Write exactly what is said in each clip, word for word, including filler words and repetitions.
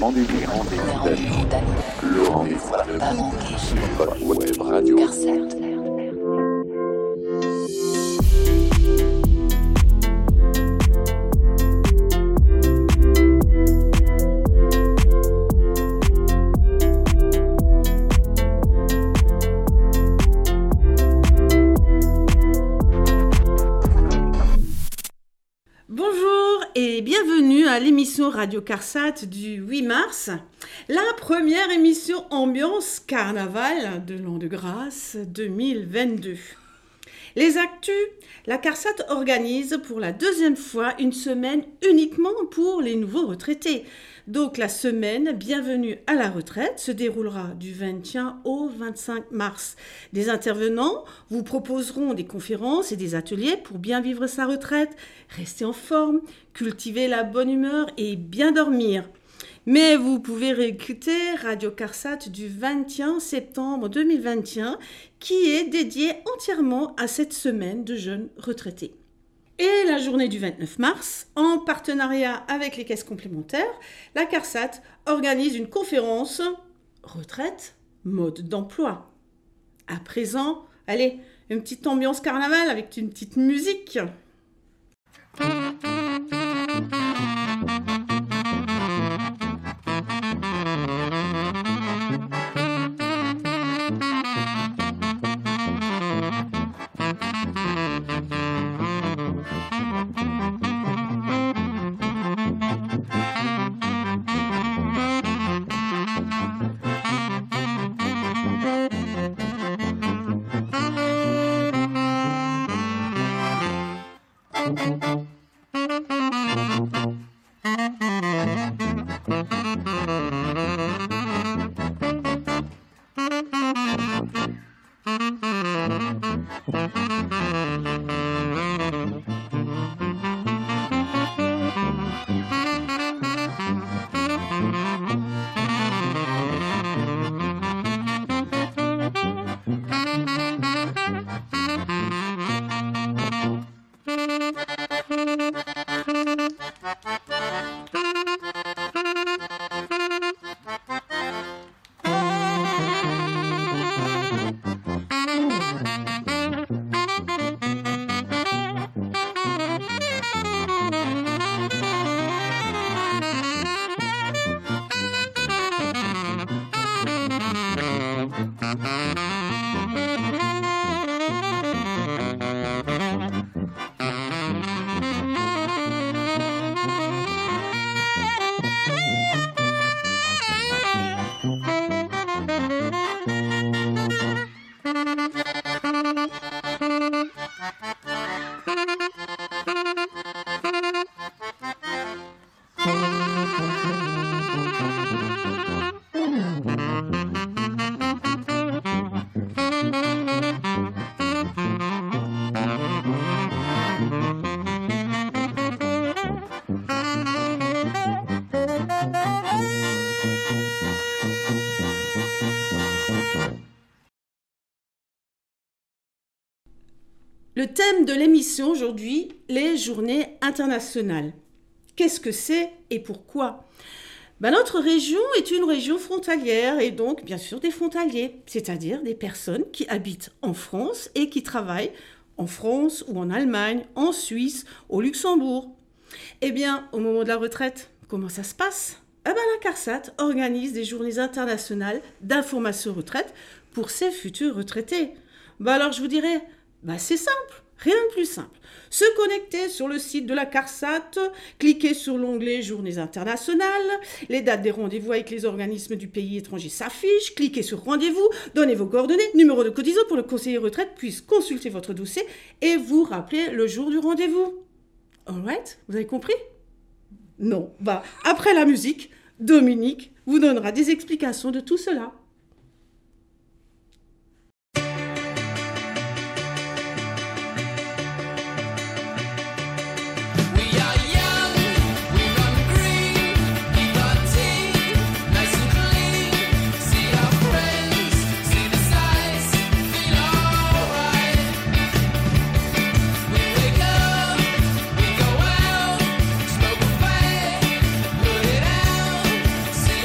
rendez-vous, rendez-vous d'amis. Le rendez-vous à ne pas manquer sur votre web radio. CarSat. Et bienvenue à l'émission Radio CarSat du huit mars, la première émission ambiance carnaval de l'an de grâce deux mille vingt-deux. Les actus, la CarSat organise pour la deuxième fois une semaine uniquement pour les nouveaux retraités. Donc la semaine Bienvenue à la retraite se déroulera du vingt et un au vingt-cinq mars. Des intervenants vous proposeront des conférences et des ateliers pour bien vivre sa retraite, rester en forme, cultiver la bonne humeur et bien dormir. Mais vous pouvez réécouter Radio CarSat du vingt et un septembre deux mille vingt et un qui est dédié entièrement à cette semaine de jeunes retraités. Et la journée du vingt-neuf mars, en partenariat avec les caisses complémentaires, la CarSat organise une conférence « Retraite, mode d'emploi ». À présent, allez, une petite ambiance carnaval avec une petite musique. Le thème de l'émission aujourd'hui, les journées internationales. Qu'est-ce que c'est et pourquoi ? Ben, notre région est une région frontalière et donc bien sûr des frontaliers, c'est-à-dire des personnes qui habitent en France et qui travaillent en France ou en Allemagne, en Suisse, au Luxembourg. Eh bien, au moment de la retraite, comment ça se passe ? Eh ben, la CarSat organise des journées internationales d'information retraite pour ses futurs retraités. Ben alors je vous dirais... Bah, c'est simple, rien de plus simple. Se connecter sur le site de la CarSat, cliquer sur l'onglet Journées internationales, les dates des rendez-vous avec les organismes du pays étranger s'affichent, cliquez sur Rendez-vous, donnez vos coordonnées, numéro de cotisant pour le conseiller retraite puisse consulter votre dossier et vous rappeler le jour du rendez-vous. Alright, vous avez compris ? Non, bah après la musique, Dominique vous donnera des explications de tout cela. See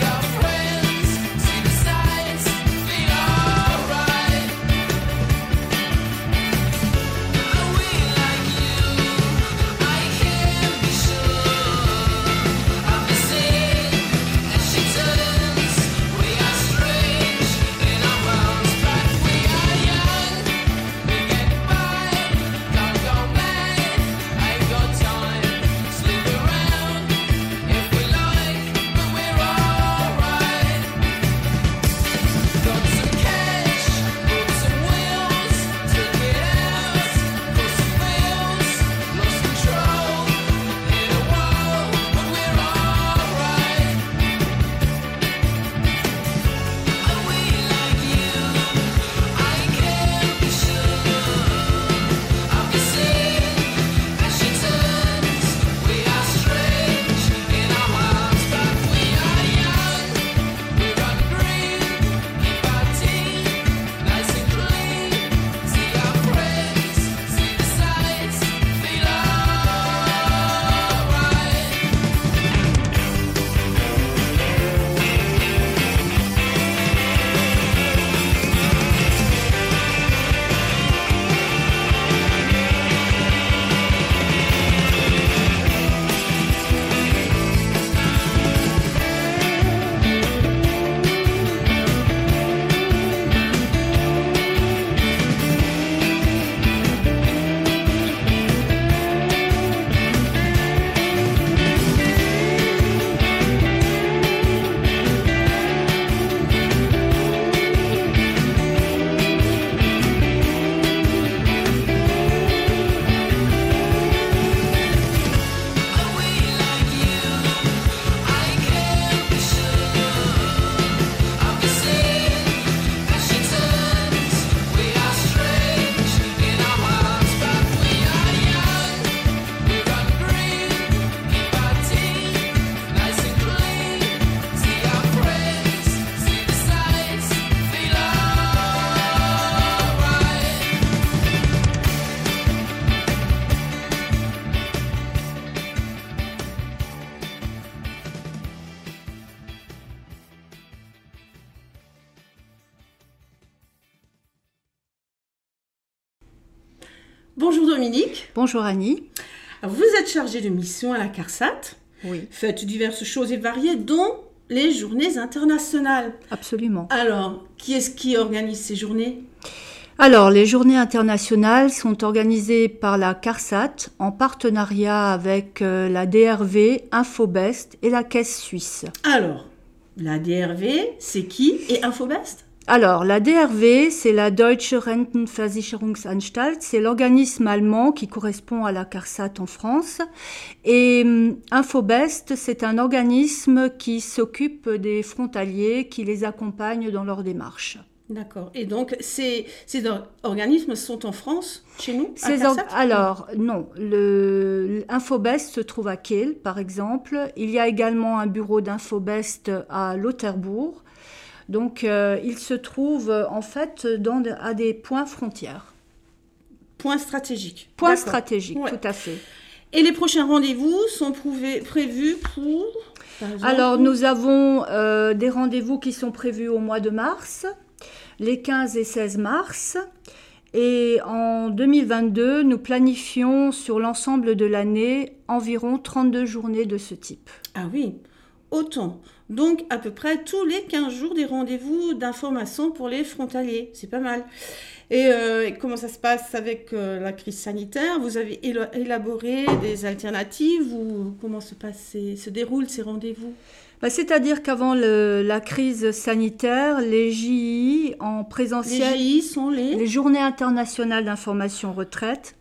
Bonjour Dominique. Bonjour Annie. Vous êtes chargée de mission à la CARSAT. Oui. Faites diverses choses et variées, dont les journées internationales. Absolument. Alors, qui est-ce qui organise ces journées ? Alors, les journées internationales sont organisées par la CARSAT en partenariat avec euh, la D R V, Infobest et la Caisse suisse. Alors, la D R V, c'est qui et Infobest ? Alors, la D R V, c'est la Deutsche Rentenversicherungsanstalt, c'est l'organisme allemand qui correspond à la CARSAT en France. Et hum, Infobest, c'est un organisme qui s'occupe des frontaliers, qui les accompagne dans leur démarche. D'accord. Et donc, ces, ces organismes sont en France, chez nous, à Ces CARSAT ? or- Alors, non. Le, Infobest se trouve à Kehl, par exemple. Il y a également un bureau d'Infobest à Lauterbourg. Donc, euh, il se trouve en fait dans de, à des points frontières. Point stratégique. Points D'accord. stratégiques, Ouais. tout à fait. Et les prochains rendez-vous sont prouvé- prévus pour... par exemple, Alors, nous avons euh, des rendez-vous qui sont prévus au mois de mars, les quinze et seize mars. Et en deux mille vingt-deux, nous planifions sur l'ensemble de l'année environ trente-deux journées de ce type. Ah oui, autant. Donc, à peu près tous les quinze jours, des rendez-vous d'information pour les frontaliers. C'est pas mal. Et, euh, et comment ça se passe avec euh, la crise sanitaire ? Vous avez élo- élaboré des alternatives ou comment se, passe ces- se déroulent ces rendez-vous ? Bah, c'est-à-dire qu'avant le- la crise sanitaire, les J I en Les présentiel, J I sont les... les Journées internationales d'information retraite,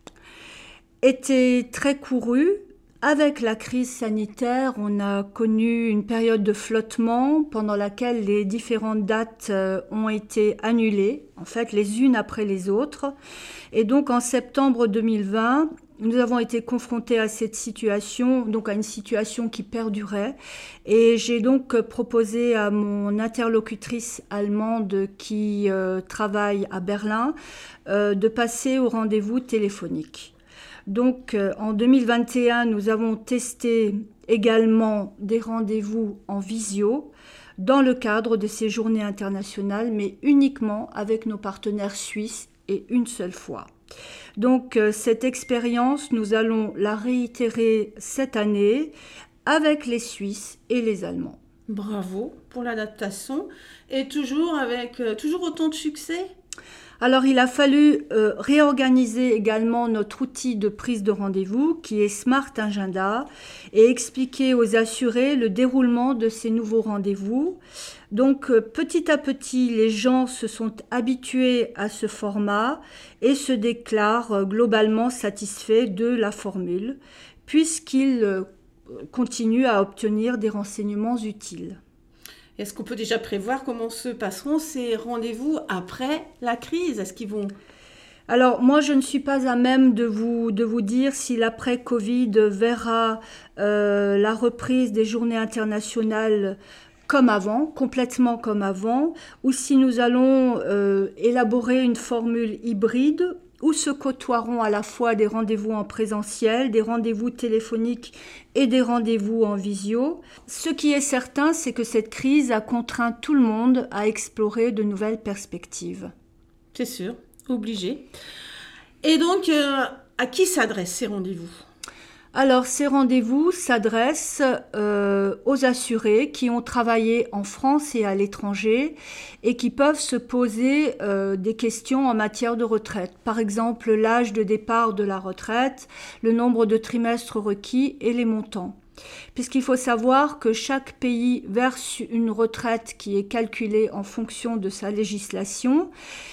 étaient très courues. Avec la crise sanitaire, on a connu une période de flottement pendant laquelle les différentes dates euh, ont été annulées, en fait les unes après les autres. Et donc en septembre deux mille vingt, nous avons été confrontés à cette situation, donc à une situation qui perdurait. Et j'ai donc proposé à mon interlocutrice allemande qui euh, travaille à Berlin euh, de passer au rendez-vous téléphonique. Donc, euh, en deux mille vingt et un, nous avons testé également des rendez-vous en visio dans le cadre de ces journées internationales, mais uniquement avec nos partenaires suisses et une seule fois. Donc, euh, cette expérience, nous allons la réitérer cette année avec les Suisses et les Allemands. Bravo pour l'adaptation. Et toujours avec euh, toujours autant de succès ? Alors, il a fallu euh, réorganiser également notre outil de prise de rendez-vous qui est Smart Agenda et expliquer aux assurés le déroulement de ces nouveaux rendez-vous. Donc, euh, petit à petit, les gens se sont habitués à ce format et se déclarent euh, globalement satisfaits de la formule puisqu'ils euh, continuent à obtenir des renseignements utiles. Est-ce qu'on peut déjà prévoir comment se passeront ces rendez-vous après la crise ? Est-ce qu'ils vont... Alors, moi, je ne suis pas à même de vous, de vous dire si l'après-Covid verra euh, la reprise des journées internationales comme avant, complètement comme avant, ou si nous allons euh, élaborer une formule hybride où se côtoieront à la fois des rendez-vous en présentiel, des rendez-vous téléphoniques et des rendez-vous en visio. Ce qui est certain, c'est que cette crise a contraint tout le monde à explorer de nouvelles perspectives. C'est sûr, obligé. Et donc, euh, à qui s'adressent ces rendez-vous ? Alors, ces rendez-vous s'adressent euh, aux assurés qui ont travaillé en France et à l'étranger et qui peuvent se poser euh, des questions en matière de retraite. Par exemple, l'âge de départ de la retraite, le nombre de trimestres requis et les montants. Puisqu'il faut savoir que chaque pays verse une retraite qui est calculée en fonction de sa législation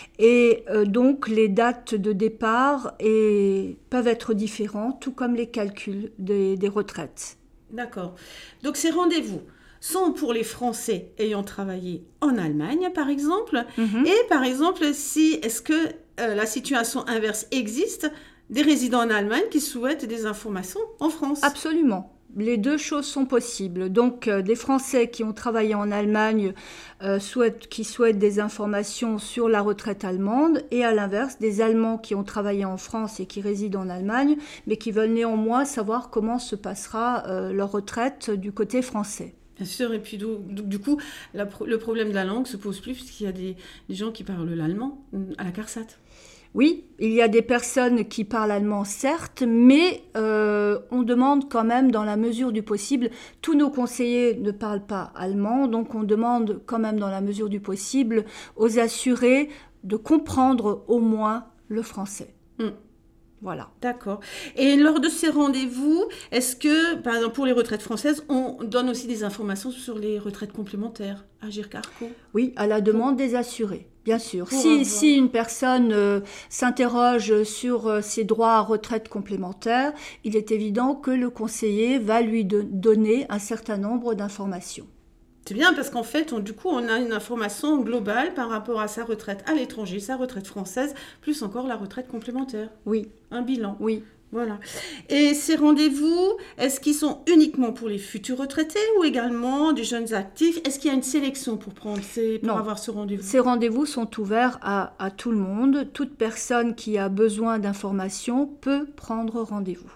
et euh, donc les dates de départ et, peuvent être différents, tout comme les calculs des, des retraites. D'accord. Donc ces rendez-vous sont pour les Français ayant travaillé en Allemagne, par exemple. Mm-hmm. Et par exemple, si est-ce que euh, la situation inverse existe, des résidents en Allemagne qui souhaitent des informations en France ? Absolument. Les deux choses sont possibles. Donc, euh, des Français qui ont travaillé en Allemagne, euh, souhaitent, qui souhaitent des informations sur la retraite allemande, et à l'inverse, des Allemands qui ont travaillé en France et qui résident en Allemagne, mais qui veulent néanmoins savoir comment se passera euh, leur retraite du côté français. Bien sûr, et puis du, du coup, la, le problème de la langue se pose plus puisqu'il y a des, des gens qui parlent l'allemand à la CARSAT. Oui, il y a des personnes qui parlent allemand, certes, mais euh, on demande quand même, dans la mesure du possible, tous nos conseillers ne parlent pas allemand, donc on demande quand même, dans la mesure du possible, aux assurés de comprendre au moins le français. Mmh. Voilà. D'accord. Et lors de ces rendez-vous, est-ce que, par exemple, pour les retraites françaises, on donne aussi des informations sur les retraites complémentaires, Agirc Arrco ? Oui, à la demande des assurés, bien sûr. Pour Si, avoir... si une personne euh, s'interroge sur euh, ses droits à retraite complémentaire, il est évident que le conseiller va lui de- donner un certain nombre d'informations. C'est bien parce qu'en fait, on, du coup, on a une information globale par rapport à sa retraite à l'étranger, sa retraite française, plus encore la retraite complémentaire. Oui. Un bilan. Oui. Voilà. Et ces rendez-vous, est-ce qu'ils sont uniquement pour les futurs retraités ou également des jeunes actifs ? Est-ce qu'il y a une sélection pour prendre ces, pour Non. avoir ce rendez-vous ? Ces rendez-vous sont ouverts à, à tout le monde. Toute personne qui a besoin d'informations peut prendre rendez-vous.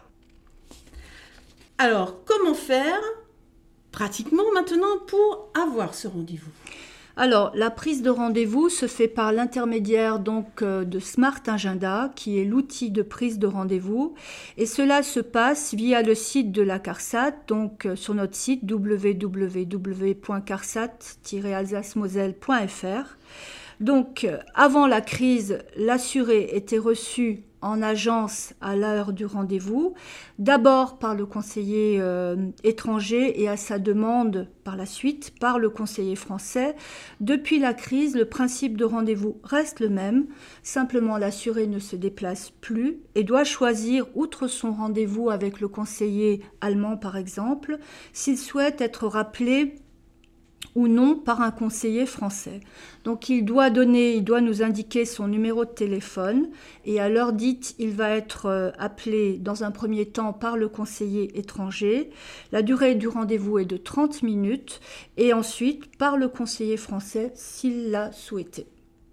Alors, comment faire pratiquement maintenant pour avoir ce rendez-vous ? Alors, la prise de rendez-vous se fait par l'intermédiaire donc euh, de Smart Agenda, qui est l'outil de prise de rendez-vous. Et cela se passe via le site de la CARSAT, donc euh, sur notre site w w w point carsat tiret alsace moselle point f r. Donc, euh, avant la crise, l'assuré était reçu en agence à l'heure du rendez-vous, d'abord par le conseiller euh, étranger et à sa demande par la suite par le conseiller français. Depuis la crise, le principe de rendez-vous reste le même, simplement l'assuré ne se déplace plus et doit choisir, outre son rendez-vous avec le conseiller allemand par exemple, s'il souhaite être rappelé ou non par un conseiller français. Donc il doit donner, il doit nous indiquer son numéro de téléphone et à l'heure dite, il va être euh, appelé dans un premier temps par le conseiller étranger. La durée du rendez-vous est de trente minutes et ensuite par le conseiller français s'il l'a souhaité.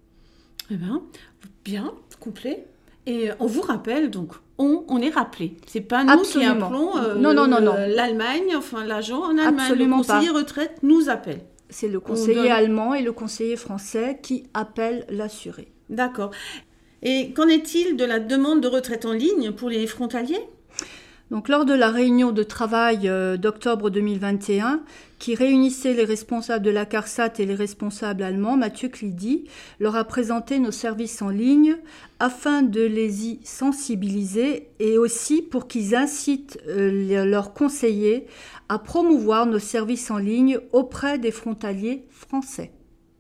Eh bien, bien, complet. Et on vous rappelle, donc, on, on est rappelé. C'est pas nous Absolument. qui appelons euh, non, non, non, non. l'Allemagne, enfin l'agent en Allemagne. Absolument le conseiller pas. retraite nous appelle. C'est le conseiller donne... allemand et le conseiller français qui appellent l'assuré. D'accord. Et qu'en est-il de la demande de retraite en ligne pour les frontaliers ? Donc, lors de la réunion de travail euh, d'octobre deux mille vingt et un, qui réunissait les responsables de la CARSAT et les responsables allemands, Mathieu Clidy leur a présenté nos services en ligne afin de les y sensibiliser et aussi pour qu'ils incitent euh, leurs conseillers à promouvoir nos services en ligne auprès des frontaliers français.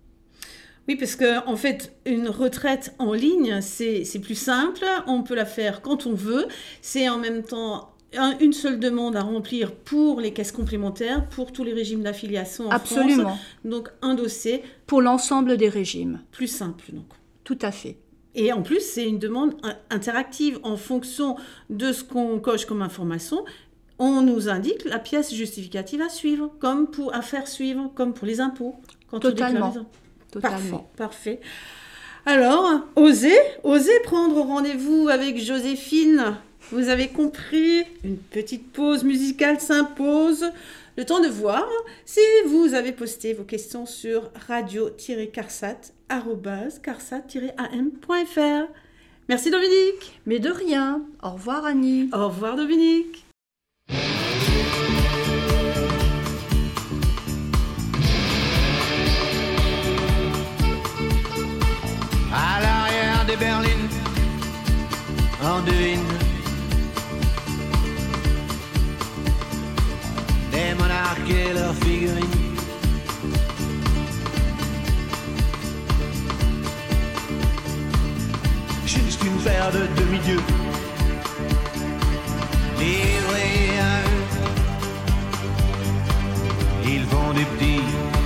Oui, parce qu'en en fait, une retraite en ligne, c'est, c'est plus simple. On peut la faire quand on veut. C'est en même temps un, une seule demande à remplir pour les caisses complémentaires, pour tous les régimes d'affiliation en Absolument. France. Donc, un dossier. Pour l'ensemble des régimes. Plus simple, donc. Tout à fait. Et en plus, c'est une demande interactive en fonction de ce qu'on coche comme information. On nous indique la pièce justificative à suivre, comme pour à faire suivre, comme pour les impôts. Quand Totalement. on déclare les impôts. Totalement. Parfait, parfait. Alors, osez, osez prendre rendez-vous avec Joséphine. Vous avez compris, une petite pause musicale s'impose. Le temps de voir si vous avez posté vos questions sur radio tiret carsat arobase carsat tiret a m point f r. Merci Dominique. Mais de rien. Au revoir Annie. Au revoir Dominique. À l'arrière des berlines, on devine des monarques et leurs figurines. Juste une paire de demi-dieux livrés à eux. Ils font des petits,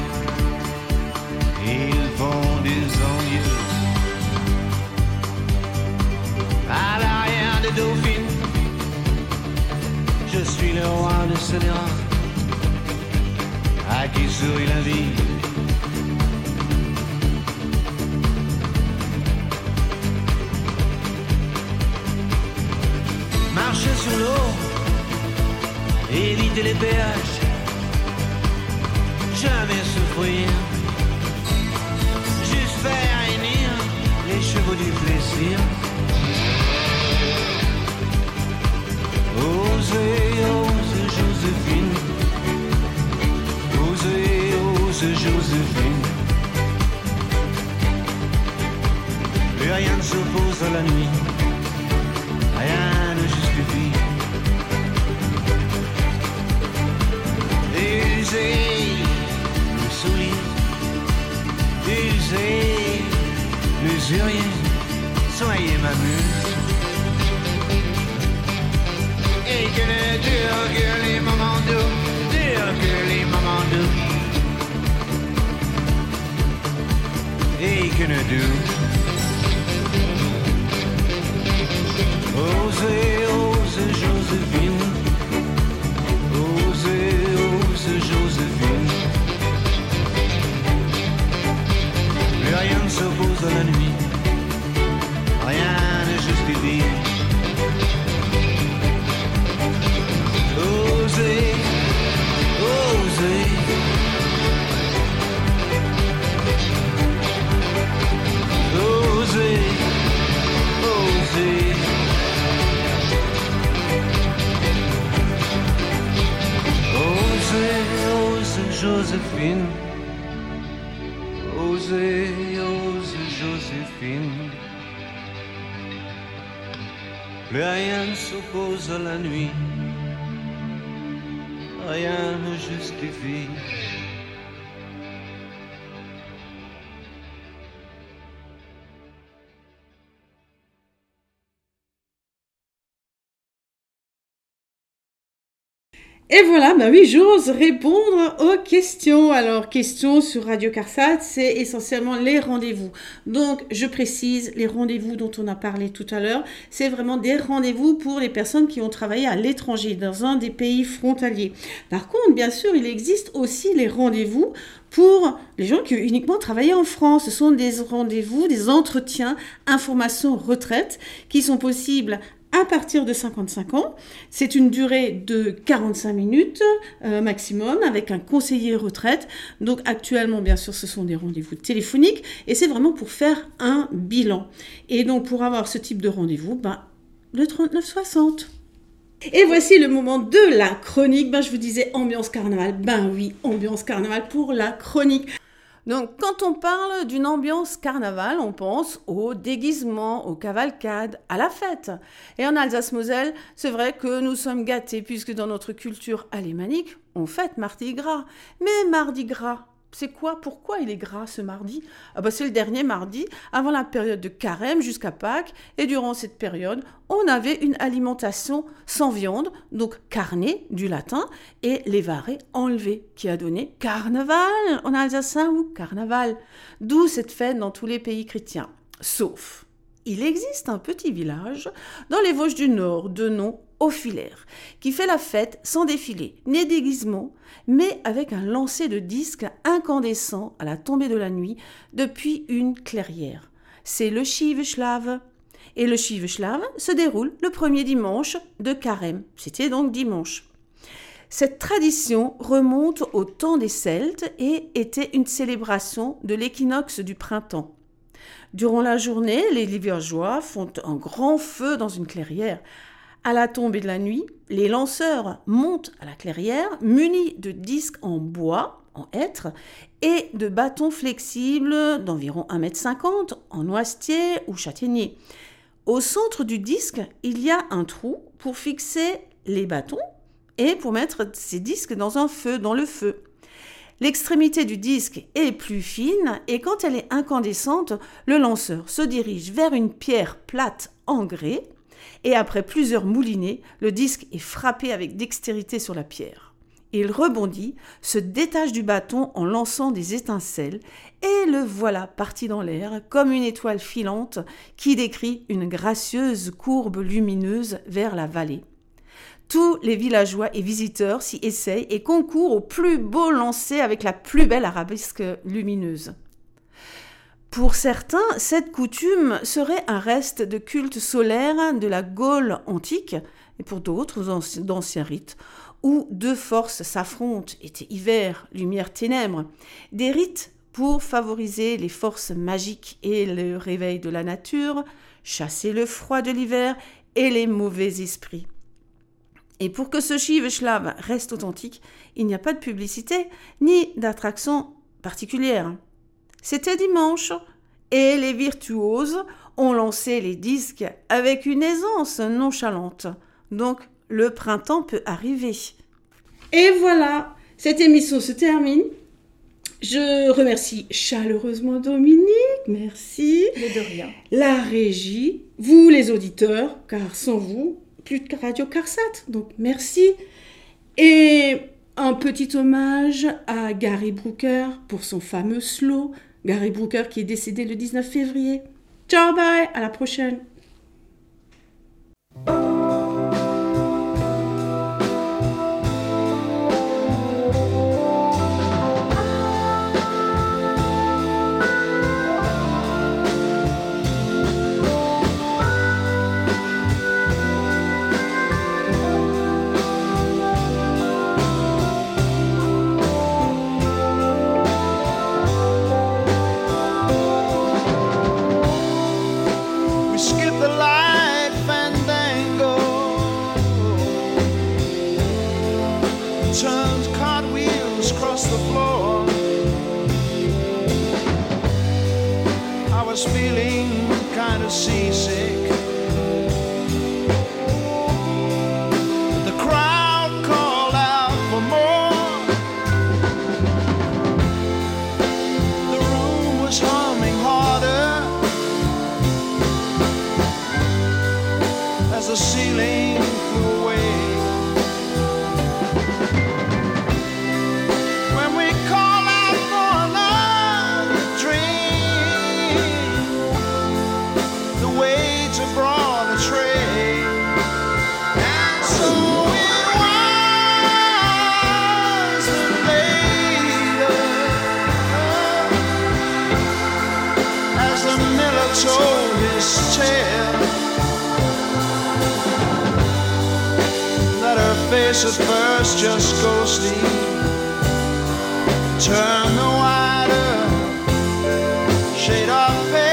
ils font des envieux. À l'arrière des dauphines, je suis le roi de scélérat, à qui sourit la vie. Marcher sur l'eau, éviter les péages, jamais souffrir, juste faire hennir les chevaux du plaisir. Joséphine. Plus rien ne s'oppose à la nuit, rien ne justifie. Usé, le soulier, usé, l'usurier, soyez ma muse. Et que ne durent que les moments doux, durent que les moments doux. Et que ne durent. Osez, osez Joséphine. Osez, osez Joséphine. Plus rien ne s'oppose à la nuit, rien ne justifie. Osez, osez. Osez, osez. Osez, osez Joséphine. Osez, osez Joséphine. Plus rien ne s'oppose à la nuit, rien ne justifie. Et voilà, bah oui, j'ose répondre aux questions. Alors, questions sur Radio CarSat, c'est essentiellement les rendez-vous. Donc, je précise, les rendez-vous dont on a parlé tout à l'heure, c'est vraiment des rendez-vous pour les personnes qui ont travaillé à l'étranger, dans un des pays frontaliers. Par contre, bien sûr, il existe aussi les rendez-vous pour les gens qui ont uniquement travaillé en France. Ce sont des rendez-vous, des entretiens, informations, retraite, qui sont possibles à partir de cinquante-cinq ans. C'est une durée de quarante-cinq minutes euh, maximum avec un conseiller retraite. Donc actuellement, bien sûr, ce sont des rendez-vous téléphoniques et c'est vraiment pour faire un bilan. Et donc pour avoir ce type de rendez-vous, ben, le trente-neuf soixante. Et voici le moment de la chronique. Ben, je vous disais ambiance carnaval. Ben oui, ambiance carnaval pour la chronique. Donc, quand on parle d'une ambiance carnaval, on pense au déguisement, aux cavalcades, à la fête. Et en Alsace-Moselle, c'est vrai que nous sommes gâtés puisque dans notre culture alémanique, on fête Mardi Gras. Mais Mardi Gras, c'est quoi? Pourquoi il est gras ce mardi? Ah bah, c'est le dernier mardi avant la période de carême jusqu'à Pâques. Et durant cette période, on avait une alimentation sans viande, donc carné du latin, et lévaré enlevé, qui a donné carnaval en alsacien ou carnaval. D'où cette fête dans tous les pays chrétiens. Sauf, il existe un petit village dans les Vosges du Nord de nom Auffilaire, qui fait la fête sans défilé, ni déguisement, mais avec un lancer de disques incandescent à la tombée de la nuit depuis une clairière. C'est le Schieveschlave. Et le Schieveschlave se déroule le premier dimanche de carême. C'était donc dimanche. Cette tradition remonte au temps des Celtes et était une célébration de l'équinoxe du printemps. Durant la journée, les villageois font un grand feu dans une clairière. À la tombée de la nuit, les lanceurs montent à la clairière munis de disques en bois, en hêtre, et de bâtons flexibles d'environ un mètre cinquante en noisetier ou châtaignier. Au centre du disque, il y a un trou pour fixer les bâtons et pour mettre ces disques dans un feu, dans le feu. L'extrémité du disque est plus fine et quand elle est incandescente, le lanceur se dirige vers une pierre plate en grès. Et après plusieurs moulinets, le disque est frappé avec dextérité sur la pierre. Il rebondit, se détache du bâton en lançant des étincelles, et le voilà parti dans l'air comme une étoile filante qui décrit une gracieuse courbe lumineuse vers la vallée. Tous les villageois et visiteurs s'y essayent et concourent au plus beau lancer avec la plus belle arabesque lumineuse. Pour certains, cette coutume serait un reste de culte solaire de la Gaule antique, et pour d'autres, d'anciens rites, où deux forces s'affrontent, été hiver, lumière, ténèbres, des rites pour favoriser les forces magiques et le réveil de la nature, chasser le froid de l'hiver et les mauvais esprits. Et pour que ce Schieveschlave reste authentique, il n'y a pas de publicité ni d'attraction particulière. C'était dimanche et les virtuoses ont lancé les disques avec une aisance nonchalante. Donc, le printemps peut arriver. Et voilà, cette émission se termine. Je remercie chaleureusement Dominique, merci. Mais de rien. La régie, vous les auditeurs, car sans vous, plus de Radio Carsat, donc merci. Et un petit hommage à Gary Brooker pour son fameux slow. Gary Brooker qui est décédé le dix-neuf février. Ciao, bye, à la prochaine. Feeling kind of seasick. The crowd called out for more. The room was humming harder as the ceiling flew away. When we call out for another drink, brought a tray, and so it was that later, as the miller told his tale, that her face at first just ghostly turned the wider shade of pale.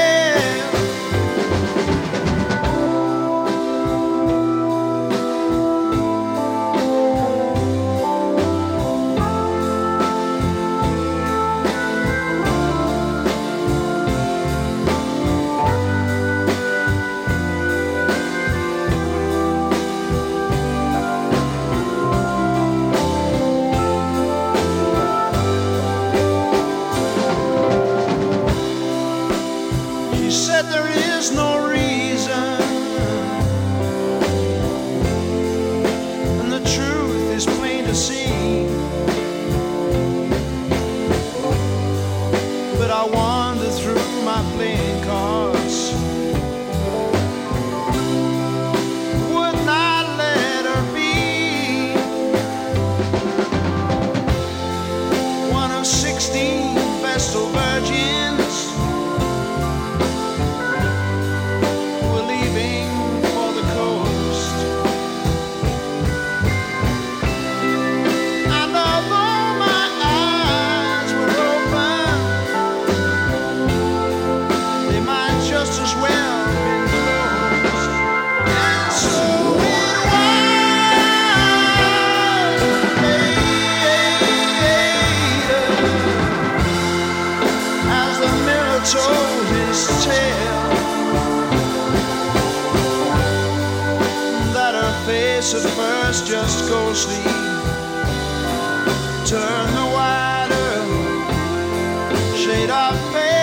At first just go sleep, turn the wider shade of pale.